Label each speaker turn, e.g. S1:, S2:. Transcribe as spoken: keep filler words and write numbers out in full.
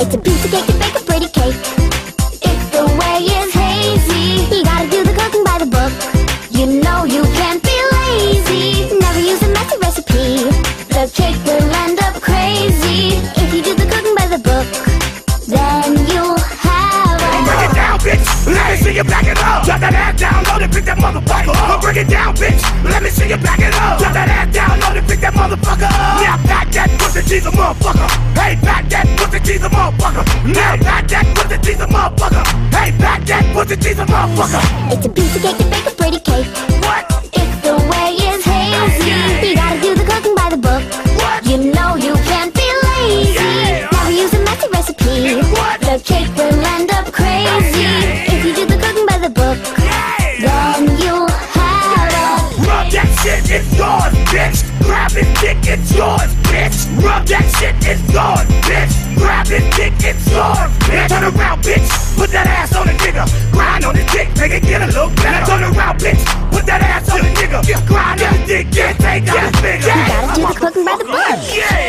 S1: It's a piece of cake to bake a pretty cake. If the way is hazy, you gotta do the cooking by the book. You know you can't be lazy. Never use a messy recipe. The cake will end up crazy. If you do the cooking by the book, then you'll have a...
S2: Break it down, bitch. Let me see you back it up. Drop that ass down, load it, pick that motherfucker up. Break it down, bitch. Let me see you back it up. Drop that ass down, load it, pick that motherfucker up. Now back that pussy, she's a motherfucker. Hey, back that pussy, she's a motherfucker. Now back that pussy, she's a motherfucker. Hey, back that pussy, she's a motherfucker.
S1: It's a piece of cake to bake a pretty cake.
S2: What?
S1: If the way is hazy,
S2: Yeah.
S1: you gotta do the cooking by the book.
S2: What?
S1: You know you can't be lazy.
S2: Yeah.
S1: Never use a messy recipe.
S2: What?
S1: The cake will end up crazy.
S2: Yeah.
S1: If you do the cooking by the book,
S2: Yeah.
S1: then you'll have a...
S2: Rub that shit, it's yours, bitch. Grab it, dick, it's yours, bitch. Rub that shit, it's yours, bitch. Grab it, dick, it's yours, bitch. Turn around, bitch. Put that ass on a nigga. Grind on the dick, make it get a little better. Turn around, bitch. Put that ass on a nigga. Grind on the dick, get take out the finger.
S1: You gotta do the cooking by the book.
S2: Yeah.